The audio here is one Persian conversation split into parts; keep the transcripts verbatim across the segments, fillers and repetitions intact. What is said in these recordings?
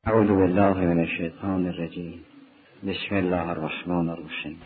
اعوذ بالله من الشیطان الرجیم. بسم الله الرحمن الرحیم.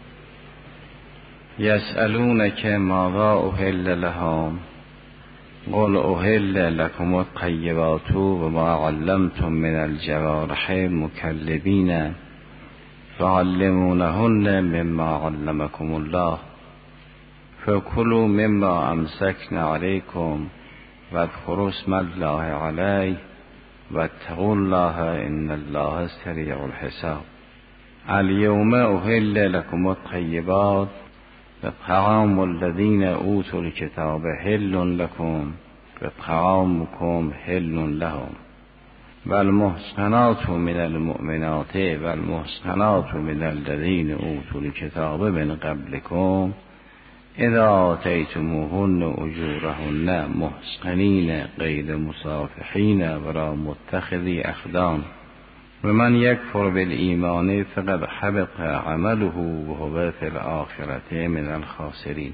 یسألونک ماذا احل لهم قل احل لكم الطیبات وما علمتم من الجوارح مکلبین تعلمونهن مما علمكم الله فكلوا مما امسكن عليكم واذكروا اسم الله عليه واتقوا الله ان الله سریع الحساب. اليوم احل لكم الطيبات وطعام الذين اوتوا الكتاب حل لكم وطعامكم حل لهم والمحصنات من المؤمنات والمحصنات من الذين اوتوا الكتاب من قبلكم اذا آتيتموهن اجورهن محصنين غير مسافحين ولا متخذي اخدان ومن يكفر بالإيمان فقد حبط عمله وهو في الآخرة من الخاسرين.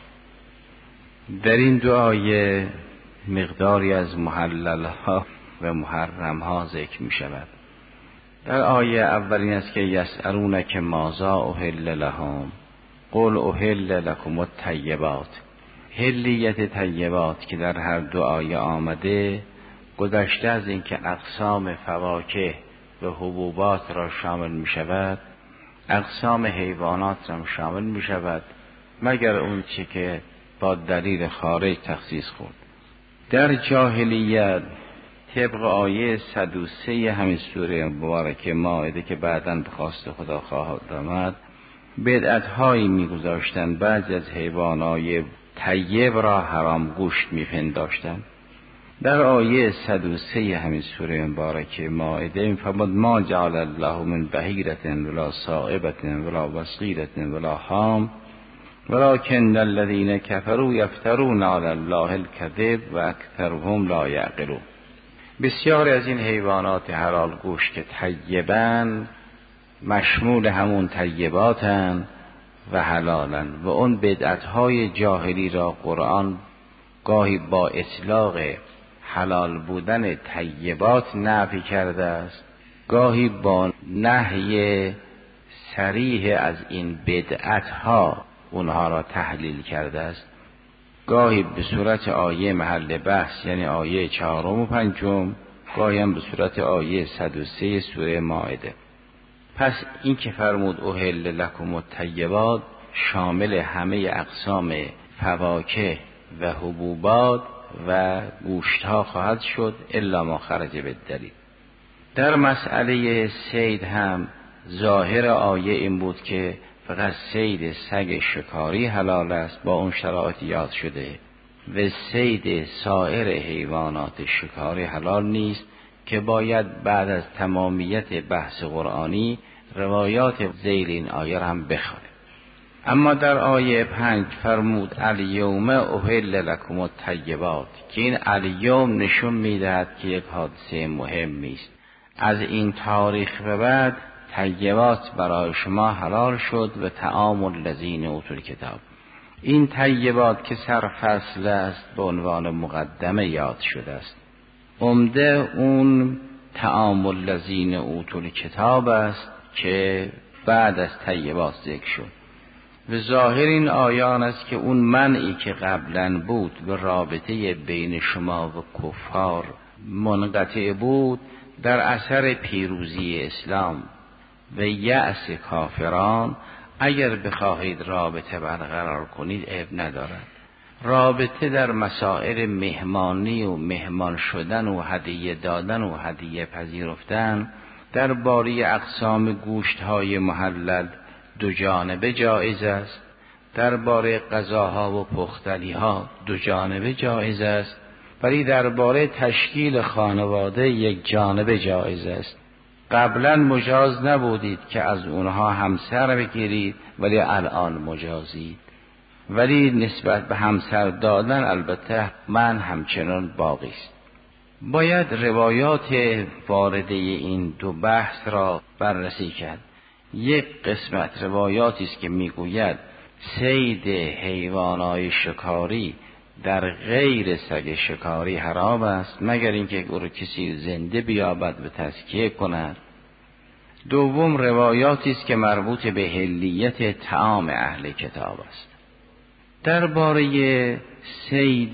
در این دو آیه مقداری از محلل ها و محرم ها ذکر می شود. در آیه اولین است که یسألونک ماذا احل لهم قل احل لكم الطیبات. حلیت طیبات که در هر دو آیه آمده گذشته از این که اقسام فواکه و حبوبات را شامل می شود، اقسام حیوانات را شامل می شود مگر اون چی که با دلیل خارج تخصیص خورد. در جاهلیت طبق آیه صد و سه همین سوره مبارکه مائده که بعداً به خواست خدا خواهد آمد بدعت هایی می گذاشتن. بعضی از حیوانات طیب را حرام گوشت می پنداشتن. در آیه صد و سه همین سوره مبارکه مائده می‌فرماید ما جعل الله من بحیرة ولا صائبة ولا وصیلة ولا حام ولكن الذين كفروا يفترون على الله الكذب و اکثرهم لا یعقلون. بسیار از این حیوانات حلال گوشت که طیبن مشمول همون طیباتن و حلالن و اون بدعت‌های جاهلی را قرآن گاهی با اطلاق حلال بودن طیبات نفی کرده است، گاهی با نهی صریح از این بدعت ها اونها را تحلیل کرده است، گاهی به صورت آیه محل بحث یعنی آیه چهارم و پنجم، گاهی هم به صورت آیه صد و سه سوره مائده. پس این که فرمود احل لکم الطیبات شامل همه اقسام فواکه و حبوبات و گوشت ها خواهد شد الا ما خرج بالدلیل. در مسئله صید هم ظاهر آیه این بود که فقط صید سگ شکاری حلال است با اون شرایط یاد شده و صید سایر حیوانات شکاری حلال نیست که باید بعد از تمامیت بحث قرآنی روایات ذیل این آیه هم بخوانیم. اما در آیه پنج فرمود الیوم احل لکم الطیبات که این الیوم نشون میدهد که یک حادثه مهمی است. از این تاریخ به بعد طیبات برای شما حلال شد و طعام الذین اوتوا الکتاب. این طیبات که سرفصل است به عنوان مقدمه یاد شده است. عمده اون طعام الذین اوتوا الکتاب است که بعد از طیبات ذکر شد. و ظاهر این آیان است که اون منعی که قبلا بود و رابطه بین شما و کفار منقطع بود در اثر پیروزی اسلام و یأس کافران اگر بخواهید رابطه برقرار کنید عیب ندارد. رابطه در مسائل مهمانی و مهمان شدن و هدیه دادن و هدیه پذیرفتن در باری اقسام گوشت های محلل دو جانبه جایز است، درباره غذاها و پختنی ها دو جانبه جایز است، ولی درباره تشکیل خانواده یک جانبه جایز است. قبلا مجاز نبودید که از اونها همسر بگیرید ولی الان مجازید، ولی نسبت به همسر دادن البته من همچنان باقی است. باید روایات وارده این دو بحث را بررسی کرد. یک قسمت روایاتی است که میگوید صید حیوانات شکاری در غیر سگ شکاری حرام است مگر اینکه او را کسی زنده بیابد و تزکیه کند. دوم روایاتی است که مربوط به حلیت طعام اهل کتاب است. درباره صید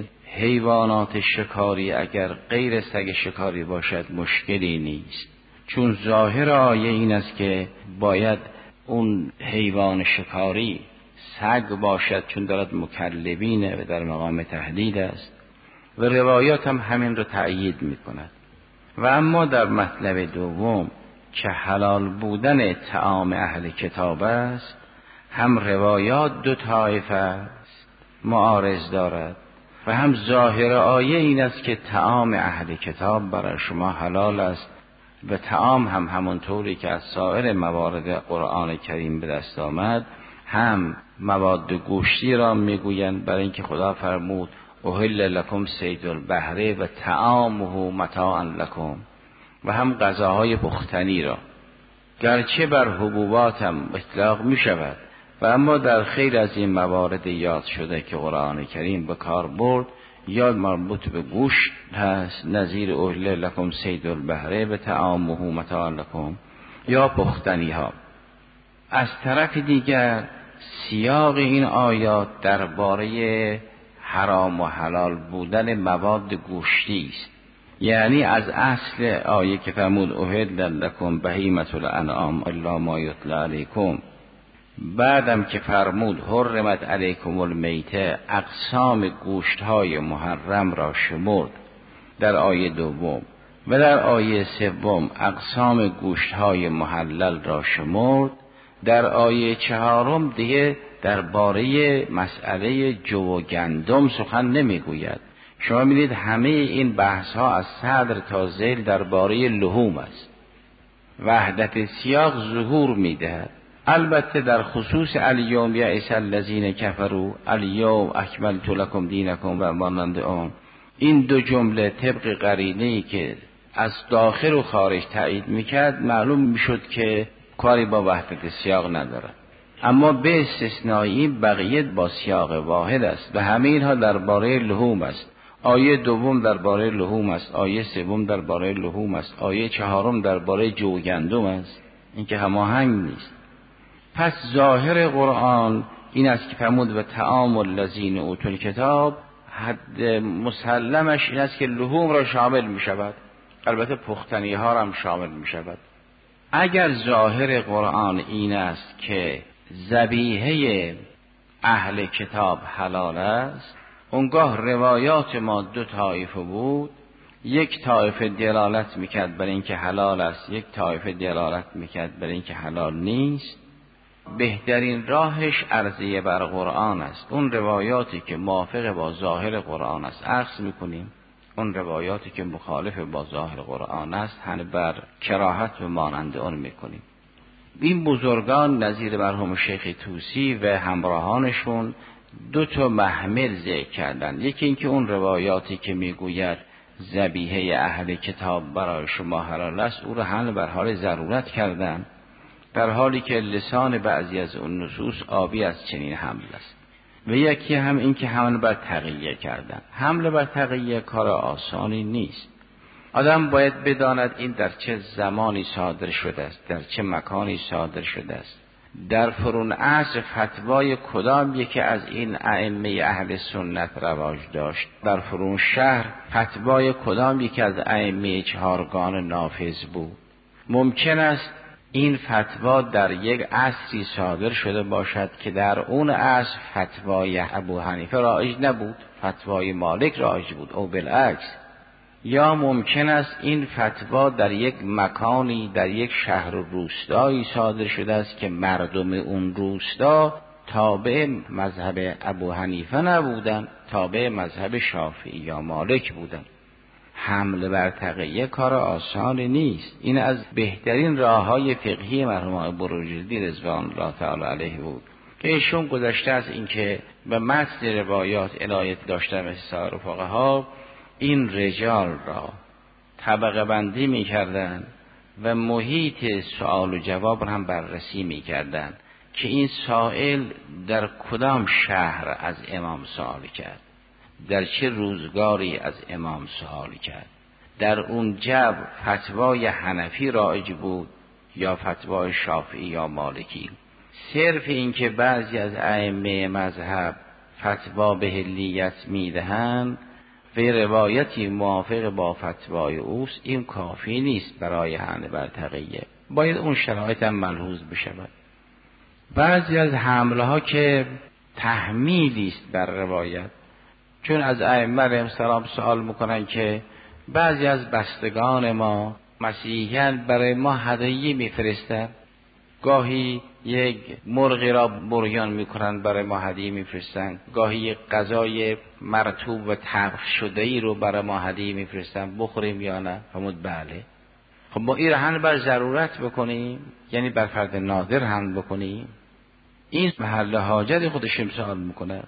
حیوانات شکاری اگر غیر سگ شکاری باشد مشکلی نیست، چون ظاهر آیه این است که باید اون حیوان شکاری سگ باشد، چون دارد مکلبینه و در مقام تهدید است و روایات هم همین رو تأیید می کند. و اما در مطلب دوم که حلال بودن طعام اهل کتاب است، هم روایات دو طایفه است معارض دارد و هم ظاهر آیه این است که طعام اهل کتاب برای شما حلال است و طعام هم همونطوری که از سایر موارد قرآن کریم به دست آمد هم مواد گوشتی را میگویند، برای اینکه خدا فرمود احل لکم صید البحر و طعامه متاعا لکم، و هم غذاهای پختنی را، گرچه بر حبوبات هم اطلاق می شود و اما در خیلی از این موارد یاد شده که قرآن کریم به کار برد یا مربوط به گوشت هست، نظیر احل لکم صید البحر و طعامه متاعا لکم، یا پختنی ها. از طرف دیگر سیاق این آیات درباره حرام و حلال بودن مواد گوشتی است، یعنی از اصل آیه که فرمود احل لکم بهیمة الانعام الا ما یتلی علیکم، بعدم که فرمود حرمت علیکم المیته، اقسام گوشت های محرم را شمرد در آیه دوم، و در آیه سوم اقسام گوشت های محلل را شمرد، در آیه چهارم دیگه درباره مسئله جو و گندم سخن نمیگوید. شما می‌بینید همه این بحث ها از صدر تا ذیل درباره لحوم است. وحدت سیاق ظهور میدهد. البته در خصوص الیوم یئس الذین کفروا الیوم اکملت لکم دینکم و مانند آن، این دو جمله طبق قرینه‌ای که از داخل و خارج تایید میکرد معلوم میشد که کاری با وحدت سیاق ندارد. اما به استثنایی بقیه با سیاق واحد است و همه اینها درباره لحوم است. آیه دوم درباره لحوم است، آیه سوم درباره لحوم است، آیه چهارم درباره جو و گندم است. این که هماهنگ نیست. پس ظاهر قرآن این است که فرمود و طعام الذین اوتوا الکتاب، حد مسلمش این است که لحوم را شامل می شود، البته پختنی ها را هم شامل می شود. اگر ظاهر قرآن این است که ذبیحه اهل کتاب حلال است، اونگاه روایات ما دو طایفه بود، یک طایفه دلالت میکرد بر اینکه حلال است، یک طایفه دلالت میکرد بر اینکه حلال نیست. بهترین راهش عرضه بر قرآن است. اون روایاتی که موافق با ظاهر قرآن است عکس میکنیم، اون روایاتی که مخالف با ظاهر قرآن است هم بر کراهت و مانند اون میکنیم. این بزرگان نظیر مرحوم شیخ طوسی و همراهانشون دو تا محمل ذکر کردن. یکی اینکه اون روایاتی که میگوید ذبیحه اهل کتاب برای شما حلال است، او را حمل بر حال ضرورت کردن، در حالی که لسان بعضی از اون نصوص آبی از چنین حمل است. و یکی هم این که حمل بر تقیه کردن. حمل بر تقیه کار آسانی نیست. آدم باید بداند این در چه زمانی صادر شده است، در چه مکانی صادر شده است، در فرون عصر فتوای کدام یکی از این ائمه اهل سنت رواج داشت، در فرون شهر فتوای کدام یکی از ائمه چهارگان نافذ بود. ممکن است این فتوا در یک عصری صادر شده باشد که در اون عصر فتوای ابو حنیفه رایج نبود، فتوای مالک رایج بود او بالعکس. یا ممکن است این فتوا در یک مکانی در یک شهر و روستایی صادر شده است که مردم اون روستا تابع مذهب ابو حنیفه نبودن، تابع مذهب شافعی یا مالک بودن. حمل بر تقیه کار آسانی نیست. این از بهترین راههای فقهی مرحوم بروجردی رضوان الله تعالی علیه بود که ایشون گذشته از اینکه به متن روایات عنایت داشتن مثل سایر فقها، این رجال را طبقه بندی می کردن و محیط سوال و جواب را هم بررسی می کردن که این سائل در کدام شهر از امام سوال کرد. در چه روزگاری از امام سوال کرد؟ در اون جو فتوای حنفی رایج بود یا فتوای شافعی یا مالکی؟ صرف این که بعضی از ائمه مذهب فتوا به حلیت میدهند و روایتی موافق با فتوای اوست، این کافی نیست برای حمل بر تقیه، باید اون شرایط هم ملحوظ بشود. بعضی از حمله ها که تحمیلی است بر روایت، چون از ائمه علیهم السلام سوال میکنن که بعضی از بستگان ما مسیحیان برای ما هدیه میفرستند، گاهی یک مرغی را بریان میکنن برای ما هدیه میفرستن، گاهی یک غذای مرطوب و طبخ شده ای رو برای ما هدیه میفرستن، بخوریم یا نه؟ فرمود بله. خب ما این حمل بر ضرورت بکنیم، یعنی بر فرد نادر حمل بکنیم؟ این محل حاجت خودش سوال میکنه.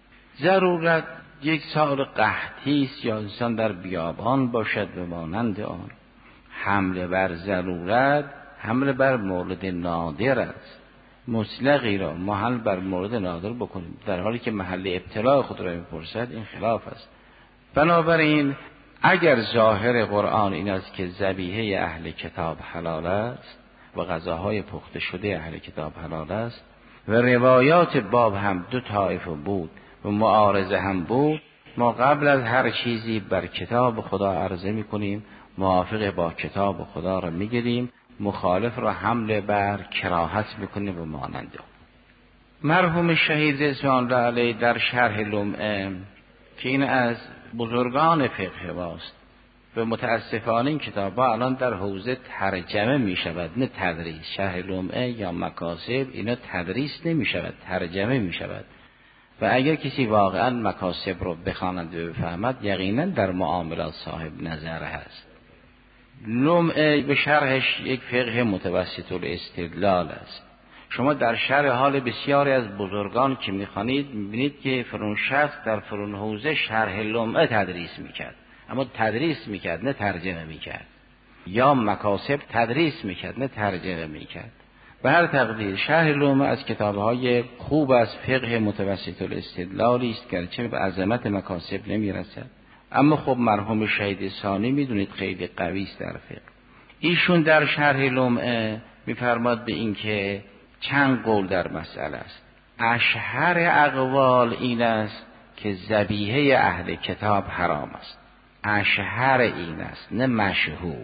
ضرورت یک سال قحطی است یا انسان در بیابان باشد به مانند آن. حمل بر ضرورت حمل بر مورد نادر است. مطلقی را محل بر مورد نادر بکنیم در حالی که محل ابتلاع خود را میپرسد، این خلاف است. بنابراین اگر ظاهر قرآن این است که ذبیحه اهل کتاب حلال است و غذاهای پخته شده اهل کتاب حلال است و روایات باب هم دو طایفه بود و معارضه هم بود، ما قبل از هر چیزی بر کتاب خدا عرضه میکنیم، موافق با کتاب خدا را میگیریم، مخالف را حمله بر کراهت میکنه و ماننده. مرحوم شهید رضوان الله علیه در شرح لمعه که این از بزرگان فقه واست و متاسفانه این کتاب ها الان در حوزه ترجمه می شود نه تدریس. شرح لمعه یا مکاسب اینا تدریس نمی شود، ترجمه می شود و اگر کسی واقعا مکاسب رو بخواند و بفهمد یقینا در معاملات صاحب نظر هست. لمعه به شرحش یک فقه متوسط الاستدلال است. شما در شرح حال بسیاری از بزرگان که میخوانید میبینید که فرون شخص در فرون حوزه شرح لمعه تدریس میکرد، اما تدریس میکرد نه ترجمه میکرد، یا مکاسب تدریس میکرد نه ترجمه میکرد. به هر تقدیر شرح لمعه از کتابهای خوب از فقه متوسط الاستدلالی است، گرچه به عظمت مکاسب نمیرسد، اما خب مرحوم شهید ثانی میدونید خیلی قوی است در فقه. ایشون در شرح لمعه میفرماد به این که چند قول در مسئله است. اشهر اقوال این است که ذبیحه اهل کتاب حرام است. اشهر این است نه مشهور.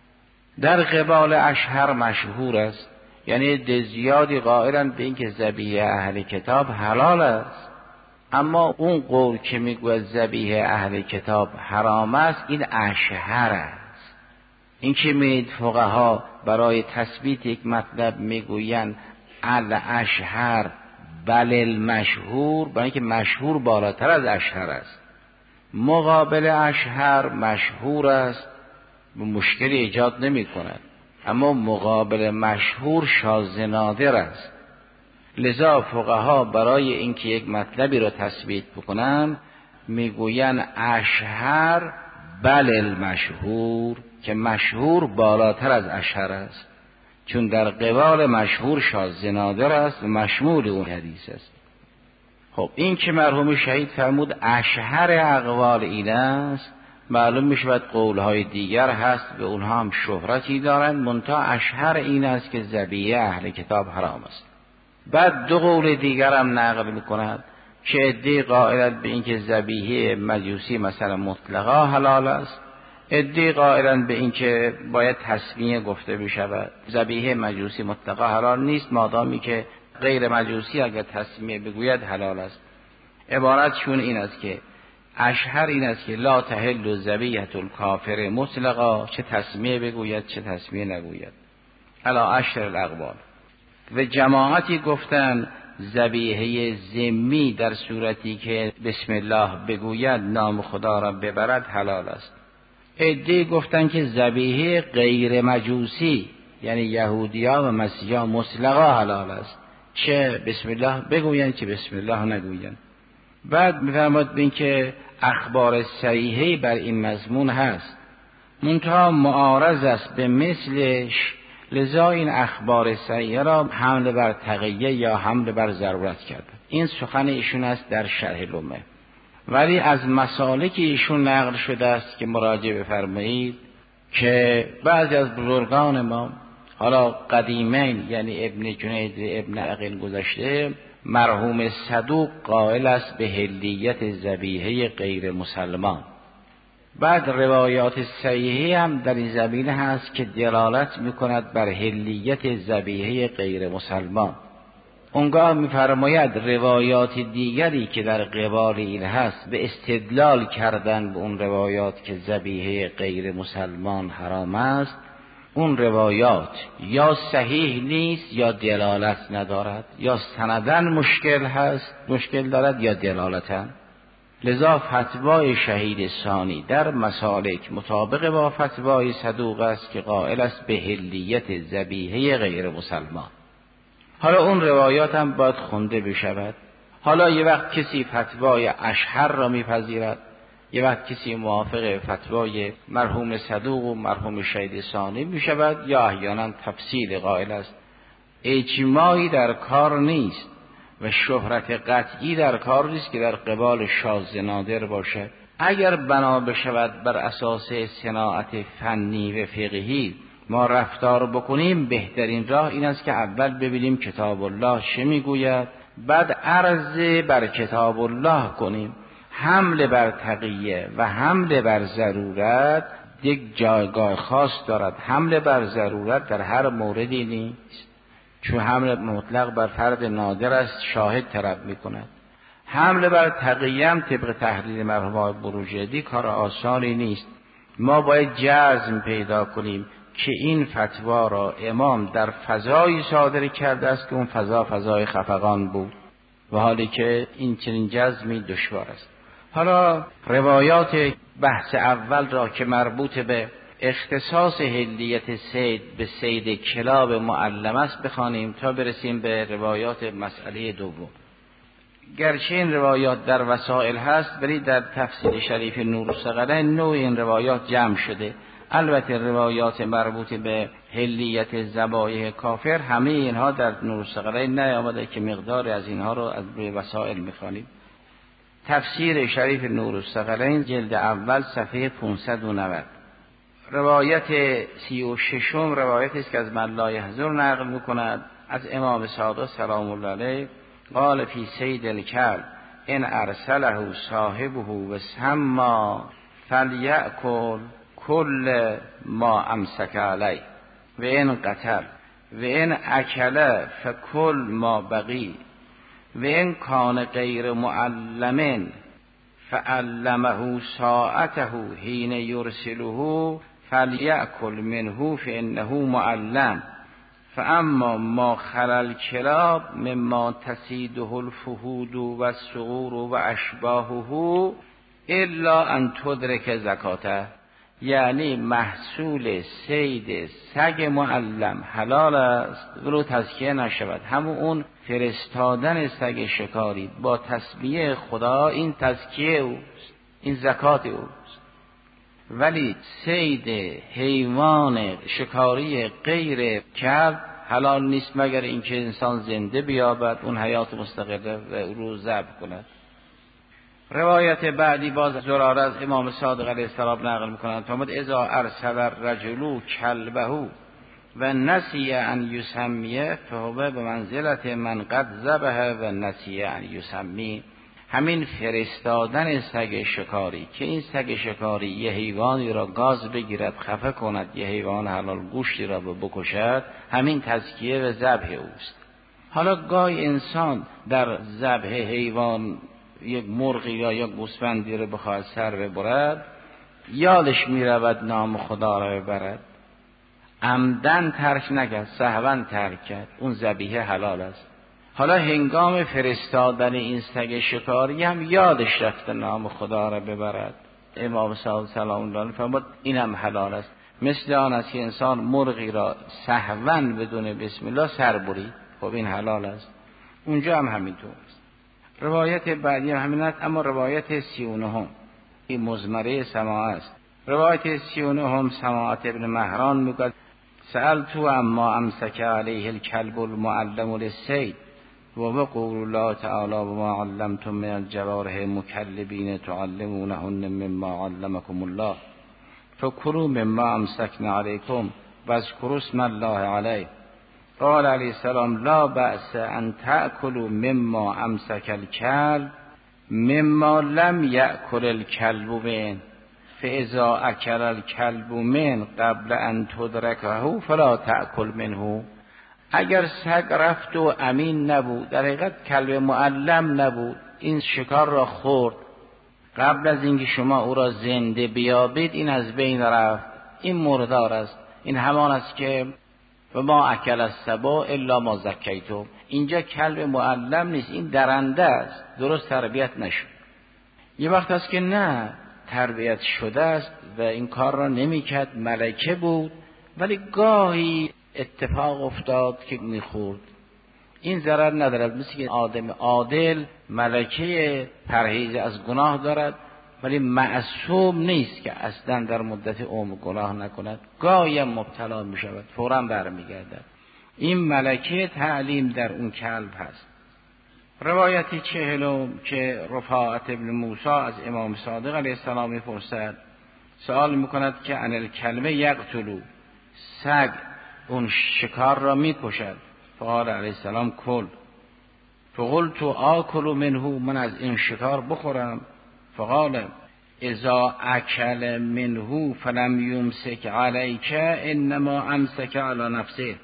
در قبال اشهر مشهور است، یعنی ده زیادی قائلند به این که ذبیحه اهل کتاب حلال است، اما اون قول که میگوید ذبیحه اهل کتاب حرام است این اشهر است. این که میید فقها برای تثبیت یک مطلب میگویند الاشهر بل المشهور، برای اینکه مشهور بالاتر از اشهر است. مقابل اشهر مشهور است و مشکلی ایجاد نمی کند، اما مقابل مشهور شاذ نادر است. لذا فقها برای اینکه یک مطلبی را تثبیت بکنن میگوین اشهر بل المشهور، که مشهور بالاتر از اشهر است، چون در قبال مشهور شاذ نادر است و مشمول اون حدیث است. خب این که مرحوم شهید فرمود اشهر اقوال این است، معلوم می شود قولهای دیگر هست به اونها هم شهرتی دارند، منتها اشهر این است که ذبیحه اهل کتاب حرام است. بعد دو قول دیگر هم نقل می کند که عده قائلند به این که ذبیحه مجوسی مثلا مطلقا حلال است، عده قائلند به این که باید تسمیه گفته بشود. ذبیحه مجوسی مطلقا حلال نیست مادامی که غیر مجوسی اگر تسمیه بگوید حلال است. عبارتشون این است که اشهر این است که لا تحل ذبیحة الکافر مطلقا، چه تسمیه بگوید چه تسمیه نگوید، الا اشهر الاقوال. و جماعتی گفتن ذبیحه ذمی در صورتی که بسم الله بگوید نام خدا را ببرد حلال است. عده گفتن که ذبیحه غیر مجوسی یعنی یهودیان و مسیحیان مطلقا حلال است، چه بسم الله بگویند چه بسم الله نگویند. بعد میفرماد بین که اخبار صحیحه بر این مضمون هست، منتها معارض است به مثلش، لذا این اخبار صحیحه را حمل بر تقیه یا حمل بر ضرورت کرد. این سخن ایشون است در شرح لمعه. ولی از مسالکی ایشون نقل شده است که مراجعه بفرمایید که بعضی از بزرگان ما، حالا قدیمین یعنی ابن جنید ابن عقیل گذشته، مرحوم صدوق قائل است به حلیت ذبیحه غیر مسلمان. بعد روایات صحیحی هم در این زمینه هست که دلالت میکند بر حلیت ذبیحه غیر مسلمان. اونگاه میفرماید روایات دیگری که در قبال این هست به استدلال کردن به اون روایات که ذبیحه غیر مسلمان حرام است، اون روایات یا صحیح نیست یا دلالت ندارد، یا سندن مشکل هست مشکل دارد یا دلالتن. لذا فتوای شهید ثانی در مسالک مطابق با فتوای صدوق است که قائل است به حلیت ذبیحه غیر مسلمان. حالا اون روایات هم باید خونده بشود. حالا یه وقت کسی فتوای اشهر را میپذیرد، یه وقت کسی موافق فتوای مرحوم صدوق و مرحوم شهید ثانی میشود، یا احیانا تفصیل قائل است. اجماعی در کار نیست و شهرت قطعی در کار نیست که در قبال شاذ نادر باشد. اگر بنا بشود بر اساس صناعت فنی و فقهی ما رفتار بکنیم، بهترین راه این است که اول ببینیم کتاب الله چه میگوید، بعد عرض بر کتاب الله کنیم. حمل بر تقیه و حمل بر ضرورت یک جایگاه خاص دارد. حمل بر ضرورت در هر موردی نیست، چون حمل مطلق بر فرد نادر است شاهد طلب میکند. حمل بر تقیه هم طبق تحلیل مرحوم بروجردی کار آسانی نیست. ما باید جزم پیدا کنیم که این فتوا را امام در فضایی صادر کرده است که اون فضا فضای خفقان بود، و حالی که این چنین جزمی دشوار است. حالا روایات بحث اول را که مربوط به اختصاص حلیت صید به صید کلاب معلم است بخوانیم تا برسیم به روایات مسئله دوم. گرچه این روایات در وسائل هست، ولی در تفسیر شریف نورالثقلین نوع این روایات جمع شده. البته روایات مربوط به حلیت ذبایح کافر همه اینها در نورالثقلین نیامده که مقدار از اینها رو از روی وسائل میخوانیم. تفسیر شریف نورالثقلین جلد اول صفحه پانصد و نود. روایت سی و ششم روایت است که از من لا یحضر نقل میکند از امام صادق سلام الله علیه قال فی صید الکلب ان ارسله صاحبه و سما فلیأکل کل ما امسک علی و ان قتل و ان اکل فکل ما بقی و ان کان غیر معلم فعلمه ساعته حین یرسله فلیأکل منه فانه معلم فاما ما خلل کلاب مما تسیده الفهود و الصغور و اشباهه الا ان تدرک زکاته. یعنی محصول صید سگ معلم حلال است ولو تزکیه نشود. همون اون فرستادن سگ شکاری با تسمیه خدا این تزکیه اوست، این زکات اوست. ولی صید حیوان شکاری غیر کلب حلال نیست مگر اینکه انسان زنده بیابد، اون حیات مستقله و او رو ذبح کند. روایت بعدی باز زراره از امام صادق علیه السلام نقل میکنند فرمود اذا ارسل الرجل کلبه و نسی ان یسمیه فهو بمنزلت من قد ذبح و نسی ان یسمی. همین فرستادن سگ شکاری که این سگ شکاری یه حیوانی را گاز بگیرد خفه کند، یه حیوان حلال گوشتی را بکشد، همین تزکیه و ذبح اوست. حالا گاهی انسان در ذبح حیوان یک مرغی یا یک گوسفندی رو بخواهد سر ببرد، یادش میرود نام خدا را ببرد، عمدن ترک نکرد، سهوا ترک کرد، اون ذبیحه حلال است. حالا هنگام فرستادن این سگ شکاری هم یادش رفته نام خدا را ببرد، امام صادق سلام الله علیه فرمود اینم حلال است. مثل آن است که انسان مرغی را سهوا بدون بسم الله سر برید، خب این حلال است. اونجا هم همینطور است. روایت بعدی هم همین است، اما روایت سی و نهم این مزمره سماع است. روایت سی و نهم سماعت ابن مهران میگوید سألتو اما امسک علیه الکلب المعلم للصید و به قول الله تعالی و ما علمتم من الجوارح مکلبین تعلمونهن مما علمکم الله فکلوا مما امسکنا علیکم واذکروا اسم الله علیه. قال علیه السلام لا بأس ان تأکلوا مما امسک الکلب مما لم یأکل الکلب من فاذا اکل الکلب من قبل ان تدرکه فلا تأکل منه. اگر سگ رفت و امین نبود، در حقیقت کلب معلم نبود، این شکار را خورد، قبل از اینکه شما او را زنده بیابید این از بین رفت، این مردار است. این همان است که و ما اکل السبع الا ما زکیتم. اینجا کلب معلم نیست، این درنده است، درست تربیت نشد. یه وقت است که نه تربیت شده است و این کار را نمیکرد، ملکه بود ولی گاهی اتفاق افتاد که میخورد، این ضرر ندارد. مثل که آدم عادل ملکه پرهیز از گناه دارد ولی معصوم نیست که اصلا در مدت عمر گناه نکند، گاهی هم مبتلا می شود فوراً برمیگردد. این ملکه تعلیم در اون کلب هست. روایتی چهلم که رفاعت ابن موسی از امام صادق علیه السلام میپرسد، سوال میکند که ان الکلمه یقتلو، سگ اون شکار را میکشد. فقال علیه السلام کل، فقلت آکل منه، من از این شکار بخورم. فقال اذا اکل منه فلم یمسک علیک انما امسک علی نفسه.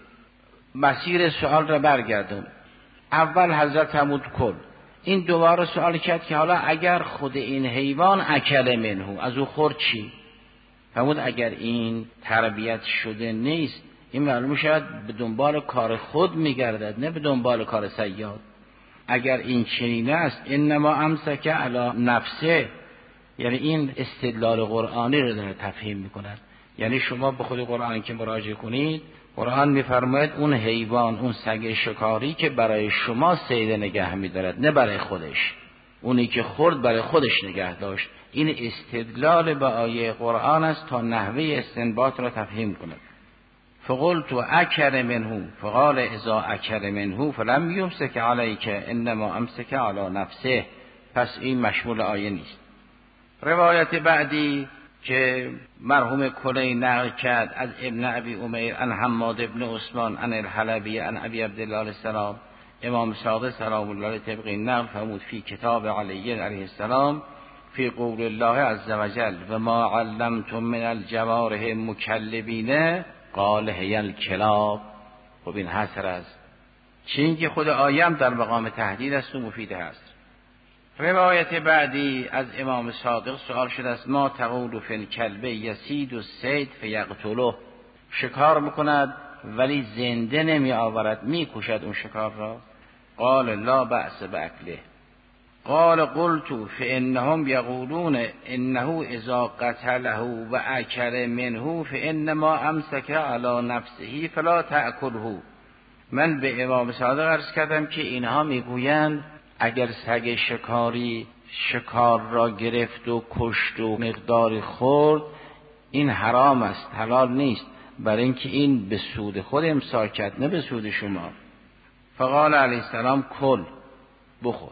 مسیر سوال را برگردون. اول حضرت فرمود کل، این دوباره سوال کرد که حالا اگر خود این حیوان اکل منه، از او خورد چی؟ فرمود اگر این تربیت شده نیست، این معلوم شد به دنبال کار خود میگردد نه به دنبال کار صیاد. اگر این چنین است انما امسک علی نفسه، یعنی این استدلال قرآنی رو داره تفهیم میکند. یعنی شما به خود قرآن که مراجعه کنید، قرآن میفرماید اون حیوان، اون سگ شکاری که برای شما صید نگه میدارد نه برای خودش، اونی که خورد برای خودش نگه داشت. این استدلال به آیه قرآن است تا نحوه استنباط را تفهیم کند. فقلت اکل منه فقال اذا اکل منه فلم یمسک علیک انما امسک علی نفسه. پس این مشمول آیه نیست. روایت بعدی که مرحوم کلی نقل کرد از ابن ابی امیر عن حماد ابن عثمان عن الحلبی عن ابی عبدالله علیه السلام، امام صادق سلام الله علیه طبق نقل فرمود فی کتاب علی علیه السلام فی قول الله عز وجل و ما علمتم من الجوارح مکلبین قال هی الکلاب. خب این حصر است، چین که خود آیم در مقام تهدید است و مفید است. روایت بعدی از امام صادق سوال شده است ما تقول فی الکلب یسید و سید فیقتله، شکار میکند ولی زنده نمی آورد، میکشد اون شکار را. قال لا بأس باکله. قال قلت فانهم یقولون انه اذا قتله و اکل منه فانما امسک علی نفسه فلا تأکله. من به امام صادق عرض کردم که اینها میگویند اگر سگ شکاری شکار را گرفت و کشت و مقداری خورد این حرام است، حلال نیست، برای اینکه این به سود خود امساک کرد نه به سود شما. فقال علیه السلام کل، بخور.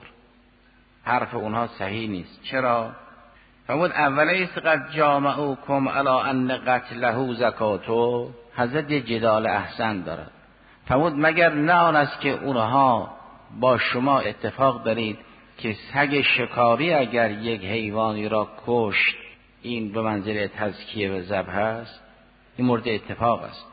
حرف اونها صحیح نیست. چرا؟ فرمود اولیس قد جامعوکم علی ان قتله زکاتو. حضرت یه جدال احسن دارد. فرمود مگر نه آن است که اونها با شما اتفاق دارید که سگ شکاری اگر یک حیوانی را کشت این به منزله تزکیه و ذبح است؟ این مورد اتفاق است.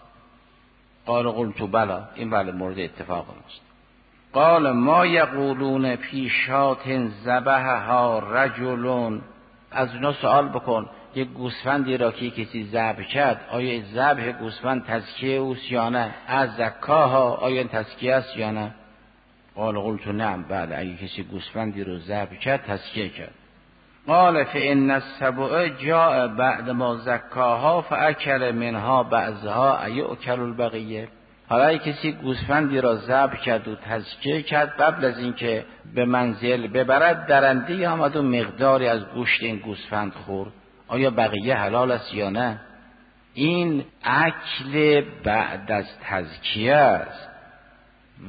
قال قلت بلا، این بله مورد اتفاق است. قال ما یقولون فی شاة ذبحها رجل. از اونا سوال بکن یک گوسفندی را که کسی ذبح کرد آیا ذبح گوسفند تزکیه اوست یا نه؟ از زکاها آیا تزکیه است یا نه؟ قال قلت نعم، بله اگه کسی گوسفندی رو ذبح کرد تزکیه کرد. قال فإن السبع جاء بعد ما زکاها فاکل منها بعضها یؤکل البقیه. حالا اگه کسی گوسفندی را ذبح کرد و تزکیه کرد قبل از اینکه به منزل ببرد درنده آمد و مقداری از گوشت این گوسفند خورد، آیا بقیه حلال است یا نه؟ این اکل بعد از تزکیه است و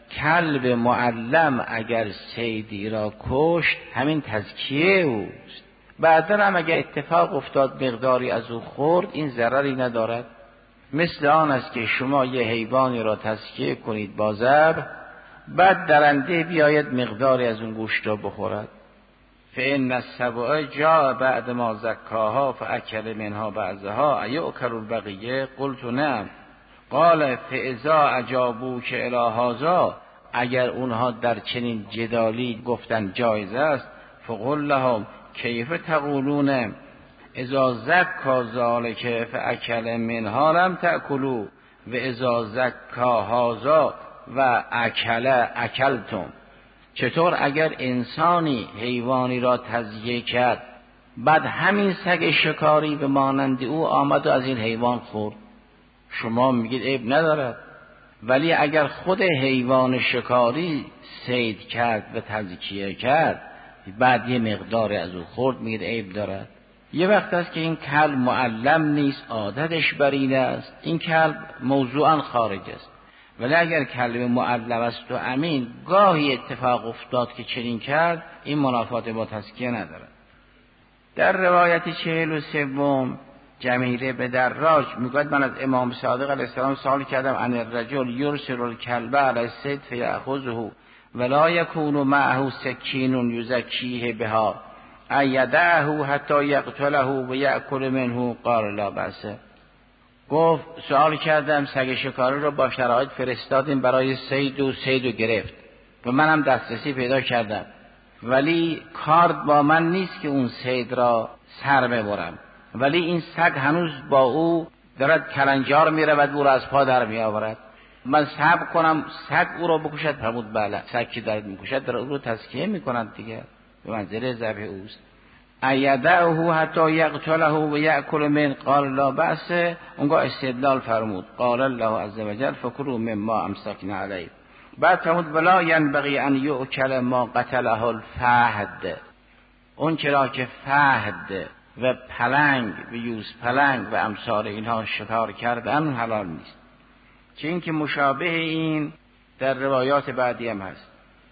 کلب معلم اگر صیدی را کشت همین تزکیه اوست. بعدا هم اگر اتفاق افتاد مقداری از او خورد این ضرری ندارد. مثل آن است که شما یه حیوانی را تزکیه کنید با ذبح، بعد درنده بیاید مقداری از اون گوشت را بخورد. فإن السبع جاء بعد ما زکاها فأکل منها بعضها ایؤکل البقیه قلت نعم قال فاذا اجابوک الی هذا، اگر اونها در چنین جدالی گفتن جایز است، فقل لهم کیف تقولون اذا زکا ذلک فاکل منها لم تأکلوا و اذا زکا هذا و اکل اکلتم. چطور اگر انسانی حیوانی را تزکیه کرد بعد همین سگ شکاری به مانند او آمد و از این حیوان خورد، شما میگید عیب ندارد، ولی اگر خود حیوان شکاری صید کرد و تزکیه کرد بعد یه مقداری از او خورد میگید عیب دارد. یه وقت است که این کلب معلم نیست، عادتش بر این است، این کلب موضوعا خارج است. ولی اگر کلب معلم است و امین گاهی اتفاق افتاد که چنین کرد، این منافات با تزکیه ندارد. در روایت چهل و سوم جمیله به دراج میگوید من از امام صادق علیه السلام سوال کردم عن الرجل یرسل الکلب علی الصید فیأخذه ولا یکون معه سکین یزکیه بها ایدعه حتی یقتله و یأکل منه قال لا بأس. گفت سوال کردم سگ شکاری رو با شرایط فرستادیم برای صید و صید و گرفت و منم دسترسی پیدا کردم، ولی کارد با من نیست که اون صید را سر ببرم، ولی این سگ هنوز با او دارد کلنجار میرود او را از پا در می آورد. من صبر کنم سگ او را بکشد؟ فرمود بله، سگ که دارد میکشد داره او را تزکیه میکند دیگه، به منزله ذبح اوست. ایدعه حتی یقتله و یأکل من قال لا بأس. اونگاه استدلال فرمود قال الله عز وجل فکلوا مما امسکنا علیه. بعد فرمود ولا ینبغی ان یؤکل ما قتله الفهد، اون چرا که فهد و پلنگ و یوز پلنگ و امثال اینها شکار کردن حلال نیست. چه این که مشابه این در روایات بعدی هم هست.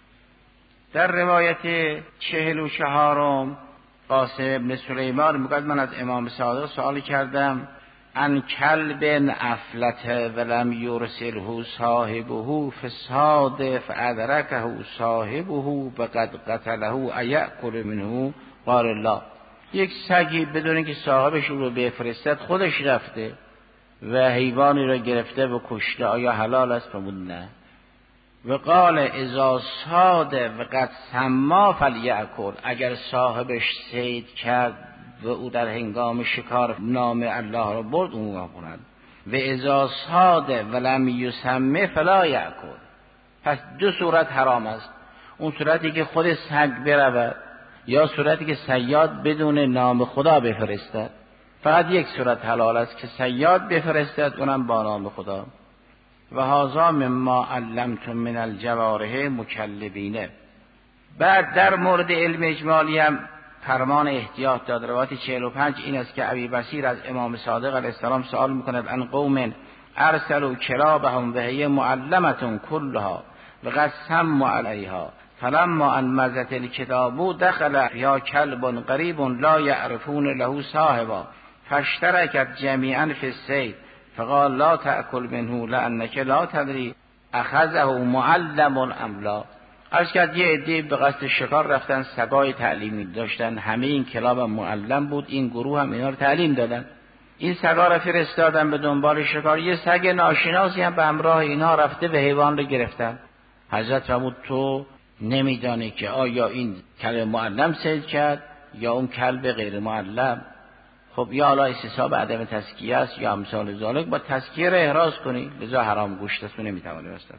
در روایت چهل و چهارم قاسم ابن سلیمان میگوید من از امام صادق سوال کردم ان کلب افلت ولم یرسله صاحبه فساد فادرکه صاحبه فقد قتله ایأکل منه قال لا. یک سگی بدون اینکه صاحبش او رو بفرستد خودش رفته و حیوانی را گرفته و کشته، آیا حلال است؟ فرمود نه. و قال اذا صاد و قد سما فلیأکل، اگر صاحبش صید کرد و او در هنگام شکار نام الله را برد اون را کند. و اذا صاد ولم یسمه فلا یأکل. پس دو صورت حرام است، اون صورتی که خود سگ برود یا صورتی که صیاد بدون نام خدا بفرستد. فقط یک صورت حلال است که صیاد بفرستد اونم با نام خدا. و هذا مما علمتم من الجوارح مکلبینه. بعد در مورد علم اجمالی هم فرمان احتیاط داد. روایت چهل و پنج این است که ابی بصیر از امام صادق علیه السلام سوال میکند ان قوم ارسلوا کلابهم و هی معلمة کلها و قد سموا علیها فلما ان مزت الکتاب دخل یا کلب قریب لا یعرفون له صاحبا فاشترکت جمیعا فی الصید فقال لا تأکل منه لأنک لا تدری اخذه معلم ام لا. عرض کرد یه عده به قصد شکار رفتن، سگای تعلیمی داشتن، همه این کلاب معلم بود، این گروه هم اینا رو تعلیم دادن. این سگا رو فرستادن به دنبال شکار، یه سگ ناشناسی هم به همراه اینها رفته و حیوان رو گرفتن. حضرت فرمود تو نمیدانی که آیا این کلب معلم صید کرد یا اون کلب غیر معلم؟ خب یا علا استصحاب عدم تزکیه است یا امثال ذالک، با تزکیه را احراز کنی، لذا حرام گوشت است و نمیتوانی بستن.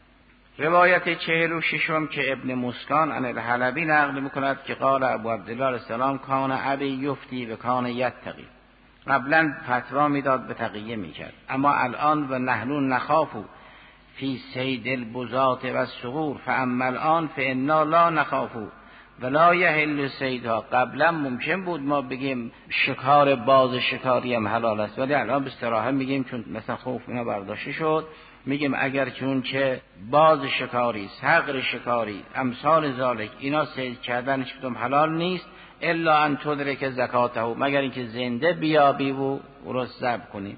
روایت چهل و ششم که ابن مسکان عن الحلبی نقل میکند که قال ابو عبدالله علیه السلام کان ابی یفتی و کان یتقی. قبلا فتوا میداد به تقیه میکرد، اما الان و نحن نخافو فی صید البزات و الصغور فاما الان فانا لا نخافو ولا یحل صیدها. قبلا ممکن بود ما بگیم شکار باز شکاری هم حلال است، ولی الان به صراحت میگیم چون مثلا خوف اینا برداشته شد، میگیم اگر چون که باز شکاری، صقر شکاری، امثال ذالک اینا صید کردنش کدوم حلال نیست الا ان تدرک زکاته، مگر اینکه زنده بیابی و او رو ذبح کنی.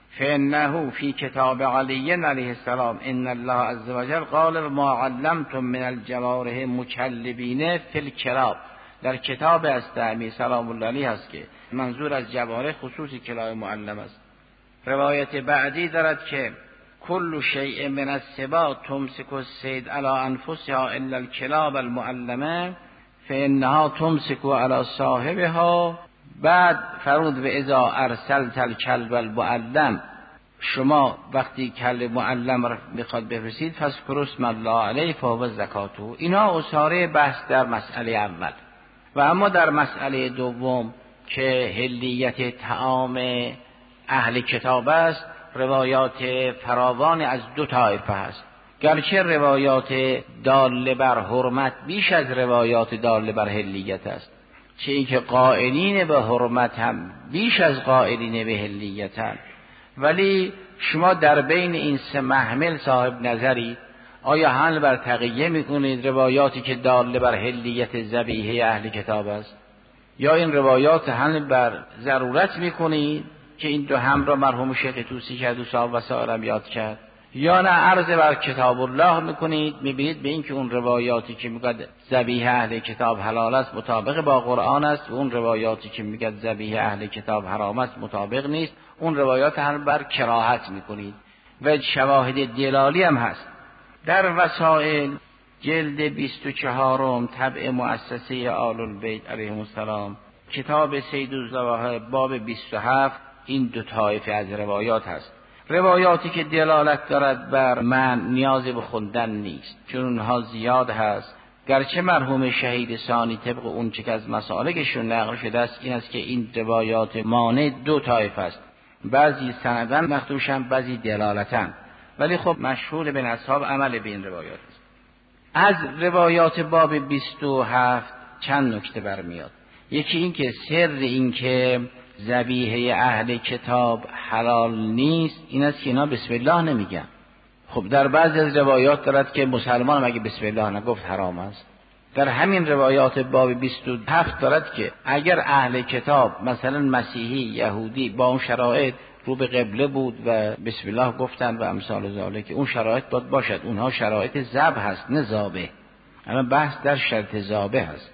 فانه فی کتاب علی علیه السلام ان الله عز وجل قال ما علمتم من الجوارح مکلبین فی الکلاب. در کتاب استعمی سلام الله علیه هست که منظور از جوارح خصوصی کلاب معلم است. روایت بعدی دارد که کل شیء من السباع تمسک الصید علی انفسها الا الکلاب المعلمه فانها تمسک علی صاحبها. بعد فرمود و اذا ارسلت الکلب المعلم، شما وقتی کلب معلم را میخواد بفرستید فاذکروا اسم الله علیه فهو زکاته. اینا اساره بحث در مسئله اول. و اما در مسئله دوم که حلیت طعام اهل کتاب است، روایات فراوان از دو طایفه است. گرچه روایات داله بر حرمت بیش از روایات داله بر حلیت است، چه اینکه قائلین به حرمت هم بیش از قائلین به حلیت هم، ولی شما در بین این سه محمل صاحب نظری، آیا حمل بر تقیه میکنید روایاتی که داله بر حلیت ذبیحه اهل کتاب است، یا این روایات حمل بر ضرورت میکنید که این دو هم را مرحوم شیخ طوسی کرد و صاحب وسائلم یاد کرد، یا نه عرض بر کتاب الله میکنید، میبینید به این که اون روایاتی که میگد ذبیحه اهل کتاب حلال است مطابق با قرآن است و اون روایاتی که میگد ذبیحه اهل کتاب حرام است مطابق نیست، اون روایات هم بر کراهت میکنید. و شواهد دلالی هم هست در وسائل جلد بیست و چهارم طبع مؤسسه آل البیت علیهم السلام کتاب سید الزواهر باب بیست و هفت این دو طایفه از روایات هست. روایاتی که دلالت دارد بر من نیاز به خوندن نیست چون اونها زیاد هست. گرچه مرحوم شهید ثانی طبق اون چه که از مسالکشون نقل شده است این است که این روایات مانع دو طایفه است، بعضی سندن مخدوشن بعضی دلالتن، ولی خب مشهور بین اصحاب عمل به این روایات است. از روایات باب بیست و هفت چند نکته برمیاد. یکی این که سر این که ذبیحه اهل کتاب حلال نیست این است که اینا بسم الله نمیگن. خب در بعضی از روایات دارد که مسلمان مگه بسم الله نگفت حرام است. در همین روایات باب بیست و هفت دارد که اگر اهل کتاب مثلا مسیحی یهودی با اون شرایط رو به قبله بود و بسم الله گفتن و امثال ذالک که اون شرایط باید باشد، اونها شرایط ذبح هست نه ذابح. اما بحث در شرط ذابح هست.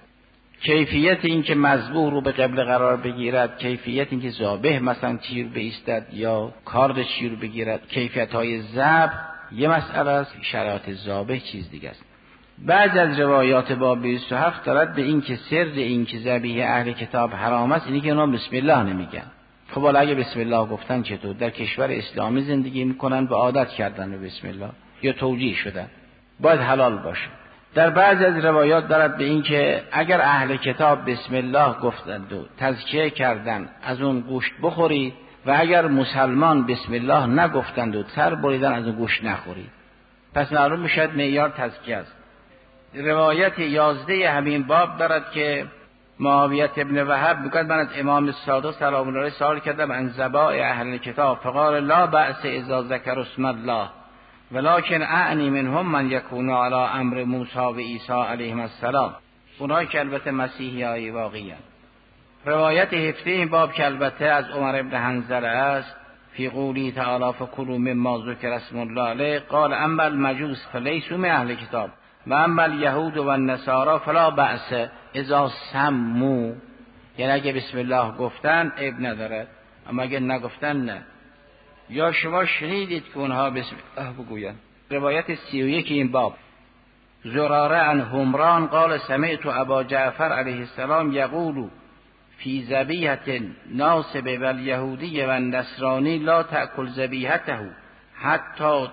کیفیت این که مذبوح رو به قبله قرار بگیرد، کیفیت این که ذابح مثلا تیر بایستد یا کارد چیر بگیرد، کیفیت های ذبح یه مسئله است، شرایط ذابح چیز دیگه است. بعض از روایات باب بیست و هفت دارد به این که سر این که ذبیحه اهل کتاب حرام است اینی که اونا بسم الله نمیگن. خب حالا اگه بسم الله گفتن چطور؟ در کشور اسلامی زندگی میکنن و عادت کردن به بسم الله یا توجیه شدن، باید حلال باشه. در بعض از روایات دارد به این که اگر اهل کتاب بسم الله گفتند و تزکیه کردن از اون گوشت بخورید و اگر مسلمان بسم الله نگفتند و سر بریدن از اون گوشت نخورید. پس معلوم میشد معیار تزکیه است. روایت یازده همین باب دارد که معاویه ابن وهب میگه من از امام صادق سلام الله علیه سوال کردم عن ذبائح اهل کتاب فقال لا بأس اذا ذکر اسم الله ولكن اعنی منهم من یکون علی امر موسی و عیسی علیهم السلام، اونایی که البته مسیحی های واقعی هستند. روایت هفته این باب که البته از عمر ابن حنظله است فی قولی تعالی فکلوا مما ذکر اسم الله علیه قال اما المجوس فلیسوا من اهل کتاب و اما الیهود و النصارى فلا بأس اذا سموا، یعنی اگه بسم الله گفتن عیب ندارد اما اگه نگفتن نه. یا شما شنیدید که اونها بسم الله بگویند. روایت سی و یک این باب زراره عن همران قال سمعت ابا جعفر علیه السلام یقول فی ذبیحة ناصب و الیهودی و النصرانی لا تأکل ذبیحته حتی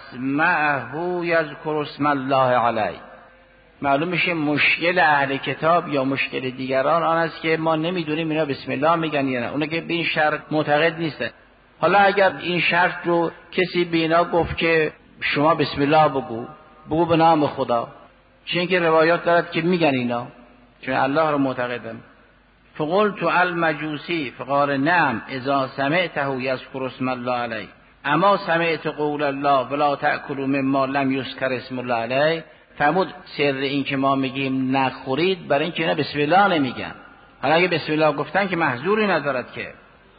تسمعه یذکر اسم الله علیه. معلوم میشه مشکل اهل کتاب یا مشکل دیگران آن است که ما نمیدونیم اینا بسم الله میگن یا نه، اونا که به این شرط معتقد نیستن. حالا اگر این شرط رو کسی به اینا گفت که شما بسم الله بگو، بگو به نام خدا، چون که روایات دارد که میگن اینا، چون الله رو معتقدم. فقلت المجوسی فقال نعم اذا سمعته یذکر اسم الله علیه اما سمعت قول الله ولا تأکلوا مما لم یذکر اسم الله علیه. فرمود سر این که ما میگیم نخورید برای اینکه اینا بسم الله نمیگن. حالا اگه بسم الله گفتن که محظوری ندارد که.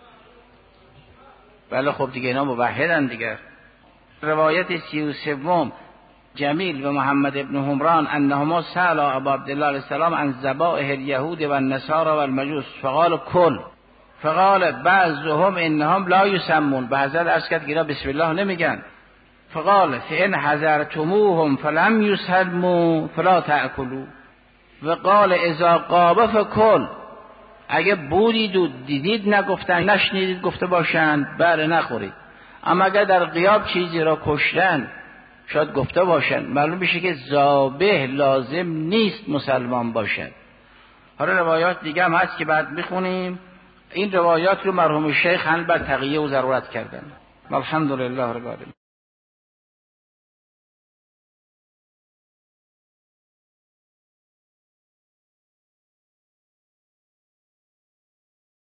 بله خب دیگه اینا موحدن دیگه. روایت سی و سوم جمیل و محمد ابن حمران انهما سألا ابا عبدالله علیه السلام عن ذبائح اليهود و النصارى و المجوس فقال کل فقال بعضهم انهم لا یسمون. به حضرت عرض کرد که اینا بسم الله نمیگن. فقال فإن حذرتموهم فلم يسلموا فلا تأكلوا و قال اذا غاب فکل. اگه بودید و دیدید نگفتن نشنیدید گفته باشند بله نخورید. اما اگر در غیاب چیزی را کشتن شاید گفته باشند. معلوم میشه که ذابح لازم نیست مسلمان باشد. حالا روایات دیگه هم هست که بعد میخونیم. این روایات رو مرحوم شیخ حنبل تقیه و ضرورت کردن. الحمدلله رب العالمین.